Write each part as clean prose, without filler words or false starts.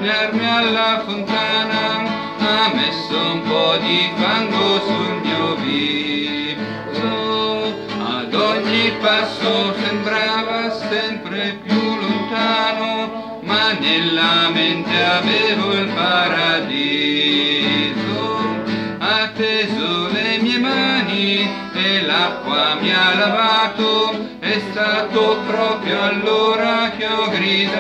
avvicinarmi alla fontana, ha messo un po' di fango sul mio viso. Ad ogni passo sembrava sempre più lontano, ma nella mente avevo il paradiso. Ha teso le mie mani e l'acqua mi ha lavato, è stato proprio allora che ho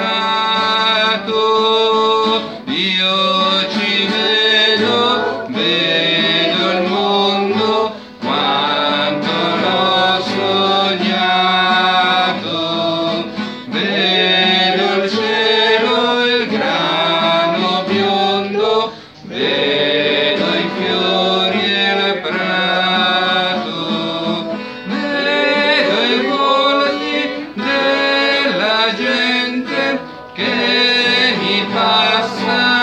gridato: io ci vedo, vedo il mondo quanto l'ho sognato, vedo il cielo e il grano biondo, vedo i fiori e il prato, vedo i volti della gente che mi passa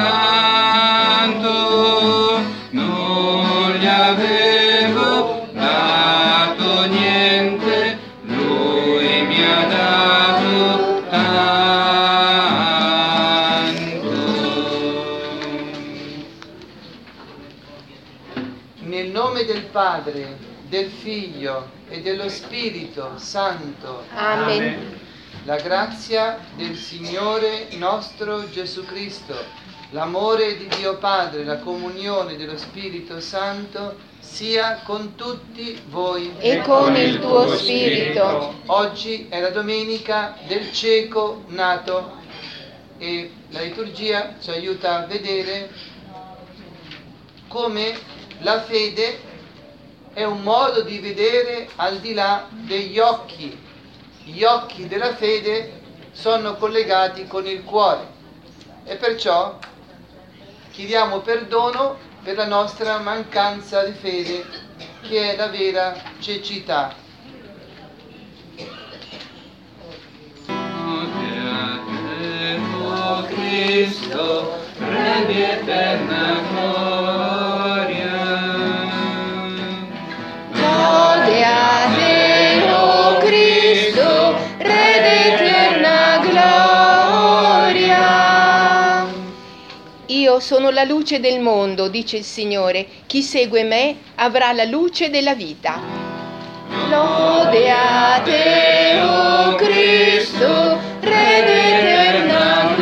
accanto. Non gli avevo dato niente, lui mi ha dato tanto. Nel nome del Padre, del Figlio e dello Spirito Santo. Amen. La grazia del Signore nostro Gesù Cristo, l'amore di Dio Padre, la comunione dello Spirito Santo sia con tutti voi. E con il tuo spirito. Oggi è la domenica del cieco nato e la liturgia ci aiuta a vedere come la fede è un modo di vedere al di là degli occhi. Gli occhi della fede sono collegati con il cuore e perciò chiediamo perdono per la nostra mancanza di fede, che è la vera cecità. Oh Cristo, Re di eterna gloria. Lode a te, oh Cristo, Re d'eterna gloria. Io sono la luce del mondo, dice il Signore. Chi segue me avrà la luce della vita. Lode a te, oh Cristo, Re d'eterna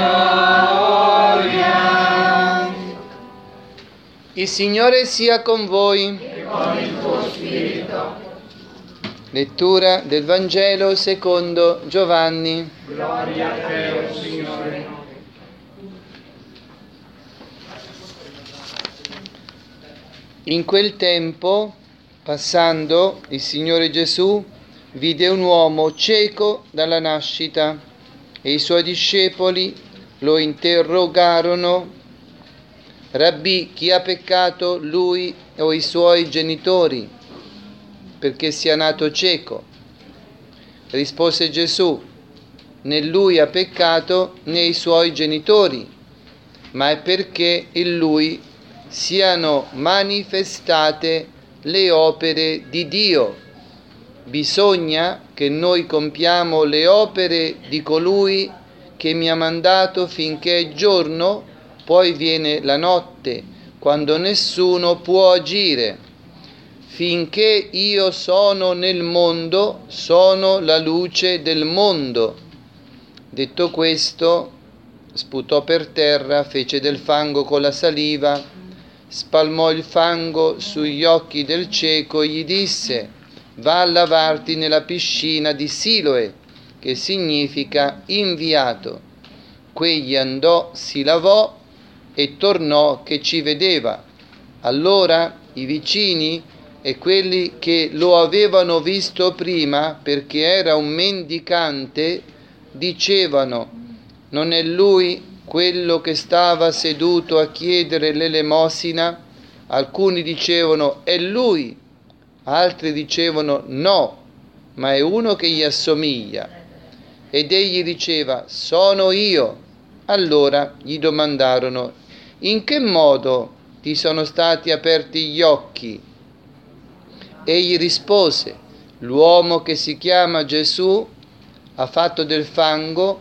gloria. Il Signore sia con voi. E con il tuo spirito. Lettura del Vangelo secondo Giovanni. Gloria a te, oh Signore. In quel tempo, passando, il Signore Gesù vide un uomo cieco dalla nascita e i suoi discepoli lo interrogarono: Rabbì, chi ha peccato, lui o i suoi genitori, perché sia nato cieco? Rispose Gesù: né lui ha peccato né i suoi genitori, ma è perché in lui siano manifestate le opere di Dio. Bisogna che noi compiamo le opere di colui che mi ha mandato finché è giorno, poi viene la notte, quando nessuno può agire. Finché io sono nel mondo, sono la luce del mondo. Detto questo, sputò per terra, fece del fango con la saliva, spalmò il fango sugli occhi del cieco e gli disse: va a lavarti nella piscina di Siloe, che significa inviato. Quegli andò, si lavò e tornò che ci vedeva. Allora i vicini e quelli che lo avevano visto prima, perché era un mendicante, dicevano: non è lui quello che stava seduto a chiedere l'elemosina? Alcuni dicevano: è lui, altri dicevano: no, ma è uno che gli assomiglia. Ed egli diceva: sono io. Allora gli domandarono: in che modo ti sono stati aperti gli occhi? Egli rispose: l'uomo che si chiama Gesù ha fatto del fango,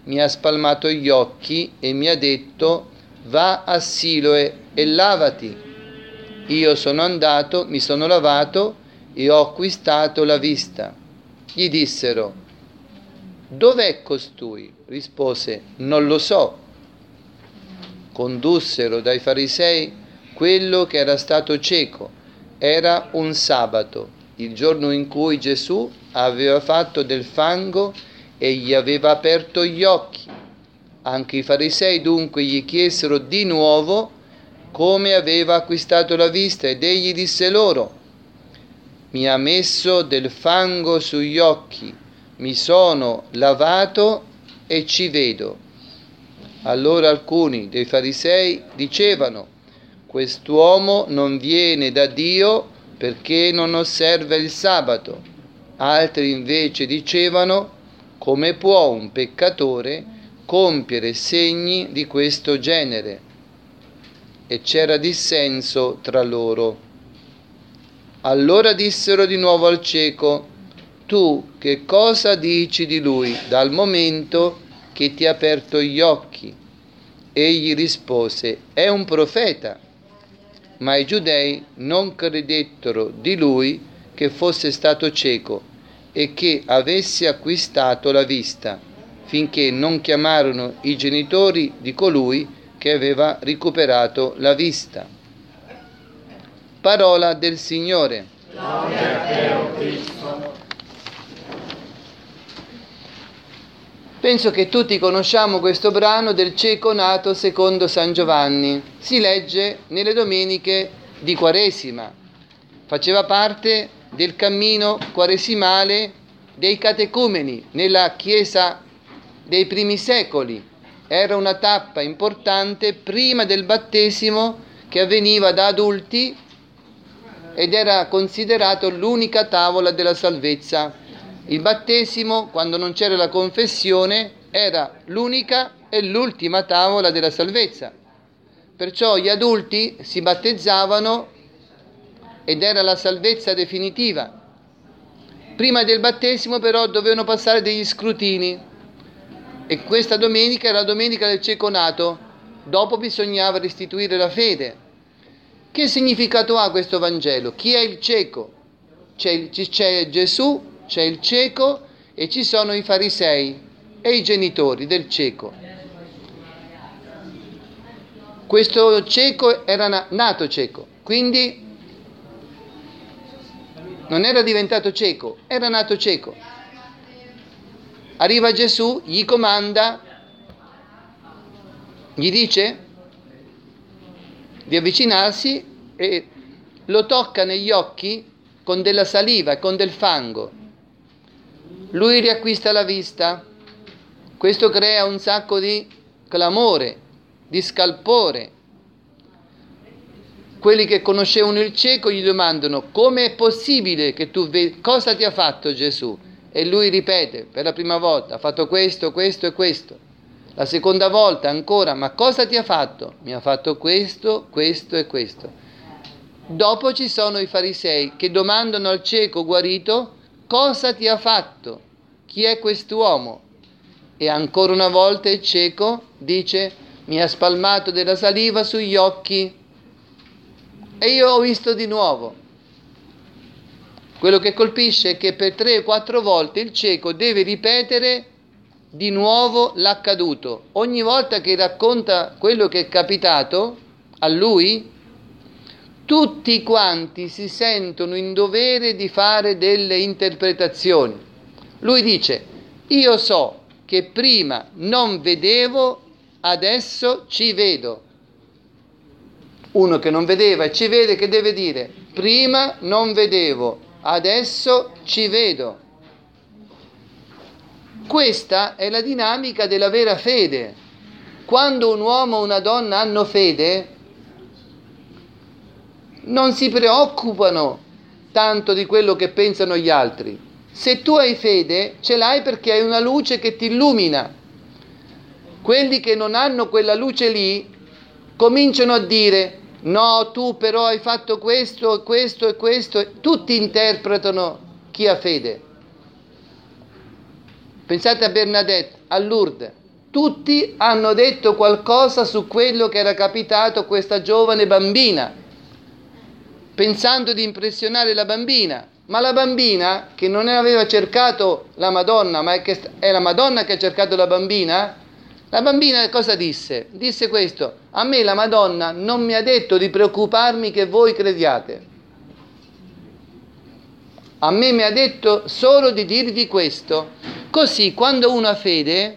mi ha spalmato gli occhi e mi ha detto: va a Siloe e lavati. Io sono andato, mi sono lavato e ho acquistato la vista. Gli dissero: dov'è costui? Rispose: non lo so. Condussero dai farisei quello che era stato cieco. Era un sabato, il giorno in cui Gesù aveva fatto del fango e gli aveva aperto gli occhi. Anche i farisei dunque gli chiesero di nuovo come aveva acquistato la vista, ed egli disse loro: mi ha messo del fango sugli occhi, mi sono lavato e ci vedo. Allora alcuni dei farisei dicevano: quest'uomo non viene da Dio perché non osserva il sabato. Altri invece dicevano: come può un peccatore compiere segni di questo genere? E c'era dissenso tra loro. Allora dissero di nuovo al cieco: tu che cosa dici di lui dal momento che ti ha aperto gli occhi? Egli rispose: è un profeta. Ma i giudei non credettero di lui che fosse stato cieco e che avesse acquistato la vista, finché non chiamarono i genitori di colui che aveva recuperato la vista. Parola del Signore. Gloria a te, o Cristo. Penso che tutti conosciamo questo brano del cieco nato secondo San Giovanni. Si legge nelle domeniche di Quaresima. Faceva parte del cammino quaresimale dei catecumeni nella Chiesa dei primi secoli. Era una tappa importante prima del battesimo che avveniva da adulti ed era considerato l'unica tavola della salvezza. Il battesimo, quando non c'era la confessione, era l'unica e l'ultima tavola della salvezza. Perciò gli adulti si battezzavano ed era la salvezza definitiva. Prima del battesimo però dovevano passare degli scrutini e questa domenica era la domenica del cieco nato. Dopo bisognava restituire la fede. Che significato ha questo Vangelo? Chi è il cieco? C'è Gesù, c'è il cieco e ci sono i farisei e i genitori del cieco. Questo cieco era nato cieco, quindi non era diventato cieco, era nato cieco. Arriva Gesù, gli comanda, gli dice di avvicinarsi e lo tocca negli occhi con della saliva e con del fango. Lui riacquista la vista. Questo crea un sacco di clamore, di scalpore. Quelli che conoscevano il cieco gli domandano: come è possibile che tu vedi? Cosa ti ha fatto Gesù? E lui ripete per la prima volta: ha fatto questo, questo e questo. La seconda volta ancora: ma cosa ti ha fatto? Mi ha fatto questo, questo e questo. Dopo ci sono i farisei che domandano al cieco guarito: cosa ti ha fatto? Chi è quest'uomo? E ancora una volta il cieco dice: mi ha spalmato della saliva sugli occhi e io ho visto di nuovo. Quello che colpisce è che per 3 o 4 volte il cieco deve ripetere di nuovo l'accaduto. Ogni volta che racconta quello che è capitato a lui, tutti quanti si sentono in dovere di fare delle interpretazioni. Lui dice: io so che prima non vedevo, adesso ci vedo. Uno che non vedeva e ci vede, che deve dire? Prima non vedevo, adesso ci vedo. Questa è la dinamica della vera fede. Quando un uomo o una donna hanno fede, non si preoccupano tanto di quello che pensano gli altri. Se tu hai fede, ce l'hai perché hai una luce che ti illumina. Quelli che non hanno quella luce lì cominciano a dire: no, tu però hai fatto questo e questo e questo. Tutti interpretano chi ha fede. Pensate a Bernadette, a Lourdes. tutti hanno detto qualcosa su quello che era capitato a questa giovane bambina, pensando di impressionare la bambina. Ma la bambina, che non aveva cercato la Madonna, ma è la Madonna che ha cercato la bambina cosa disse? Disse questo: a me la Madonna non mi ha detto di preoccuparmi che voi crediate. A me mi ha detto solo di dirvi questo. Così, quando uno ha fede,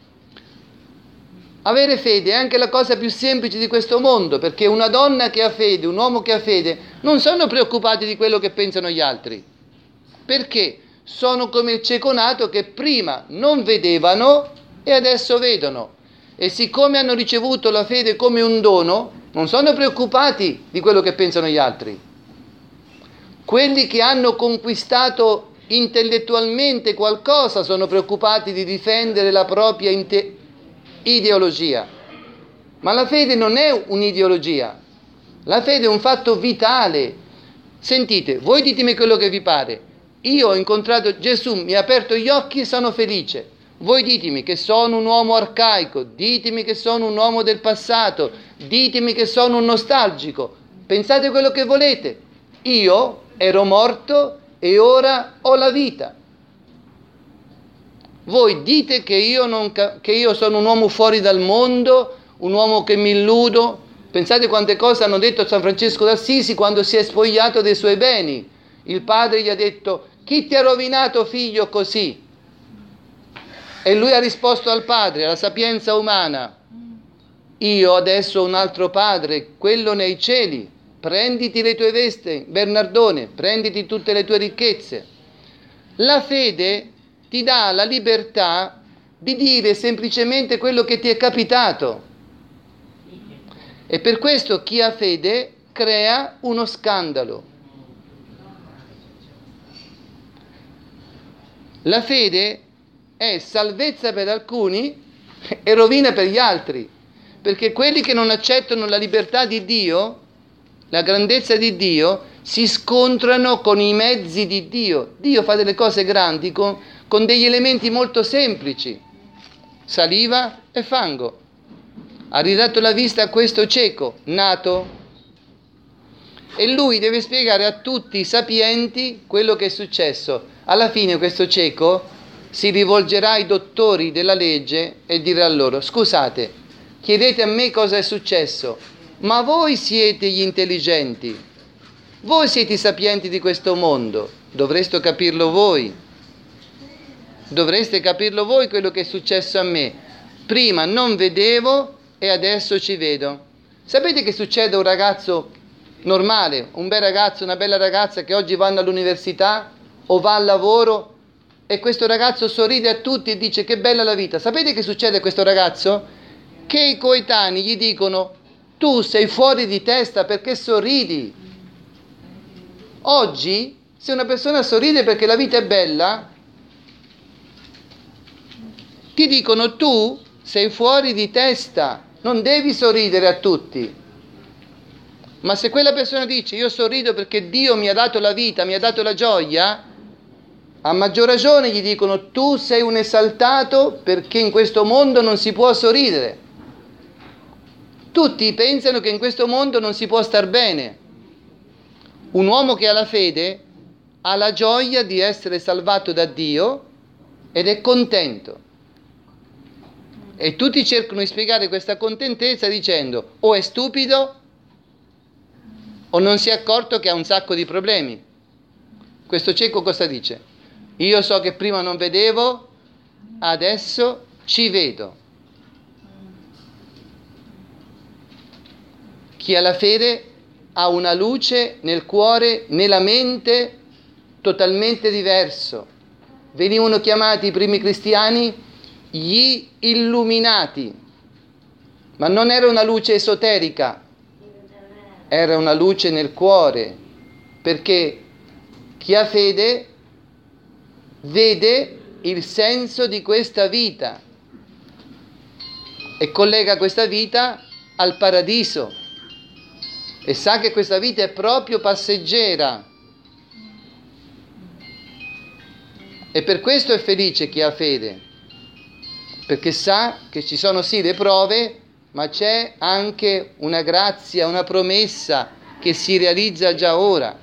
avere fede è anche la cosa più semplice di questo mondo, perché una donna che ha fede, un uomo che ha fede, non sono preoccupati di quello che pensano gli altri, perché sono come il cieco nato che prima non vedevano e adesso vedono, e siccome hanno ricevuto la fede come un dono, non sono preoccupati di quello che pensano gli altri. Quelli che hanno conquistato intellettualmente qualcosa sono preoccupati di difendere la propria ideologia. Ma la fede non è un'ideologia, la fede è un fatto vitale. Sentite, voi ditemi quello che vi pare. Io ho incontrato Gesù, mi ha aperto gli occhi e sono felice. Voi ditemi che sono un uomo arcaico, ditemi che sono un uomo del passato, ditemi che sono un nostalgico. Pensate quello che volete. Io ero morto e ora ho la vita. Voi dite che io sono un uomo fuori dal mondo, un uomo che mi illudo. Pensate quante cose hanno detto a San Francesco d'Assisi quando si è spogliato dei suoi beni. Il padre gli ha detto: chi ti ha rovinato, figlio, così? E lui ha risposto al padre, alla sapienza umana: io adesso ho un altro padre, quello nei cieli. Prenditi le tue vesti, Bernardone, prenditi tutte le tue ricchezze. La fede ti dà la libertà di dire semplicemente quello che ti è capitato. E per questo chi ha fede crea uno scandalo. La fede è salvezza per alcuni e rovina per gli altri, perché quelli che non accettano la libertà di Dio, la grandezza di Dio, si scontrano con i mezzi di Dio. Dio fa delle cose grandi con degli elementi molto semplici: saliva e fango. Ha ridato la vista a questo cieco nato, e lui deve spiegare a tutti i sapienti quello che è successo. Alla fine questo cieco si rivolgerà ai dottori della legge e dirà loro: scusate, chiedete a me cosa è successo, ma voi siete gli intelligenti, voi siete i sapienti di questo mondo, dovreste capirlo voi quello che è successo a me. Prima non vedevo e adesso ci vedo. Sapete che succede a un ragazzo normale, un bel ragazzo, una bella ragazza che oggi vanno all'università o va al lavoro, e questo ragazzo sorride a tutti e dice: che bella la vita. Sapete che succede a questo ragazzo? Che i coetanei gli dicono: tu sei fuori di testa, perché sorridi? Oggi, se una persona sorride perché la vita è bella, ti dicono: tu sei fuori di testa, non devi sorridere a tutti. Ma se quella persona dice: io sorrido perché Dio mi ha dato la vita, mi ha dato la gioia, a maggior ragione gli dicono: tu sei un esaltato, perché in questo mondo non si può sorridere. Tutti pensano che in questo mondo non si può star bene. Un uomo che ha la fede ha la gioia di essere salvato da Dio ed è contento. E tutti cercano di spiegare questa contentezza dicendo: o è stupido o non si è accorto che ha un sacco di problemi. Questo cieco cosa dice? Io so che prima non vedevo, adesso ci vedo. Chi ha la fede ha una luce nel cuore, nella mente, totalmente diverso. Venivano chiamati i primi cristiani gli illuminati, ma non era una luce esoterica, era una luce nel cuore, perché chi ha fede vede il senso di questa vita e collega questa vita al paradiso e sa che questa vita è proprio passeggera, e per questo è felice chi ha fede. perché sa che ci sono sì le prove, ma c'è anche una grazia, una promessa che si realizza già ora.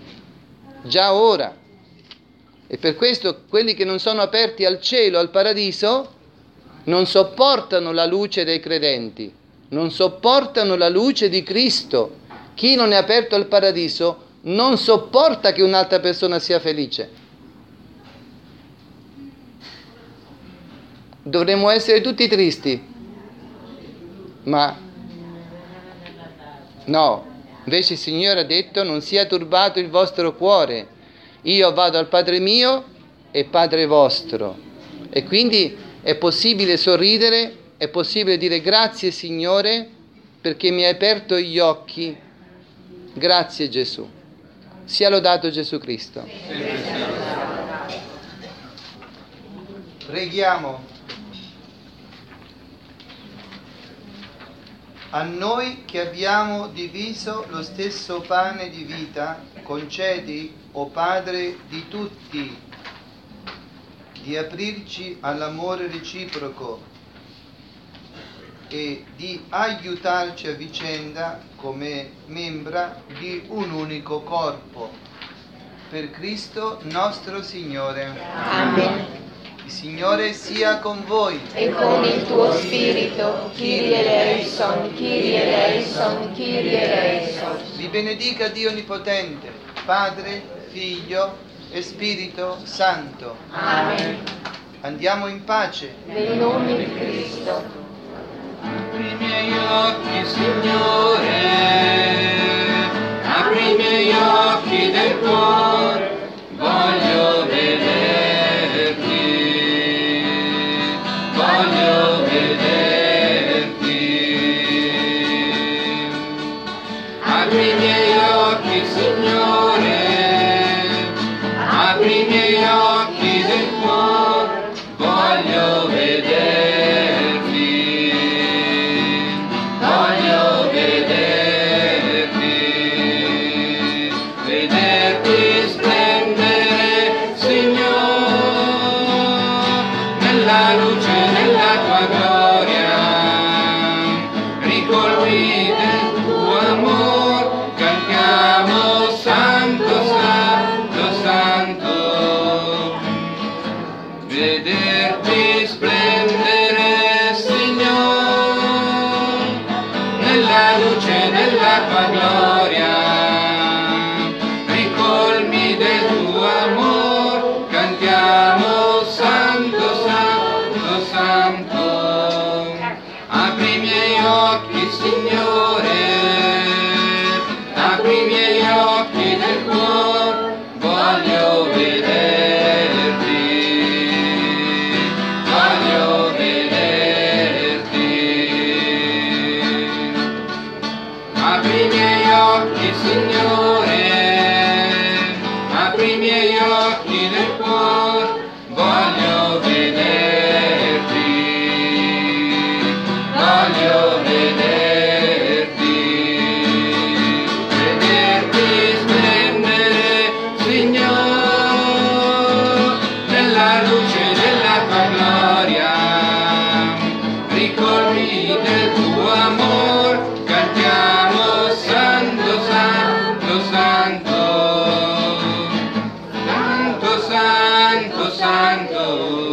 E per questo quelli che non sono aperti al cielo, al paradiso, non sopportano la luce dei credenti, non sopportano la luce di Cristo. Chi non è aperto al paradiso non sopporta che un'altra persona sia felice. Dovremmo essere tutti tristi, ma no, invece il Signore ha detto: non sia turbato il vostro cuore, io vado al Padre mio e Padre vostro. E quindi è possibile sorridere, è possibile dire: grazie Signore perché mi hai aperto gli occhi, grazie Gesù. Sia lodato Gesù Cristo. Preghiamo. A noi che abbiamo diviso lo stesso pane di vita, concedi, o Padre di tutti, di aprirci all'amore reciproco e di aiutarci a vicenda come membra di un unico corpo. Per Cristo nostro Signore. Amen. Il Signore sia con voi. E con il tuo spirito, Kyrie eleison, Kyrie eleison, Kyrie eleison. Vi benedica Dio Onnipotente, Padre, Figlio e Spirito Santo. Amen. Andiamo in pace. Nel nome di Cristo. Apri i miei occhi, Signore, apri i miei occhi del cuore, voglio vederti, voglio vederti. Apri i miei occhi, Signore, apri i miei occhi del cuore, voglio vederti. Voglio vederti, vederti splendere, Signore, nella luce della tua gloria, ricolmi del tuo amor, cantiamo Santo, Santo, Santo, vederti splendere, Signore, nella luce della tua gloria, ricolmi del tuo amor, cantiamo Santo, Santo, Santo. Apri i miei occhi, Signore, apri i miei occhi del cuore, voglio vederti, voglio vederti. Apri i miei occhi, Signore, apri i miei occhi del cuore, voglio vederti, voglio vederti, vederti splendere, Signore, nella luce della tua gloria, ricolmi del tuo amor, cantiamo Santo, Santo, Santo, Santo, Santo, Santo.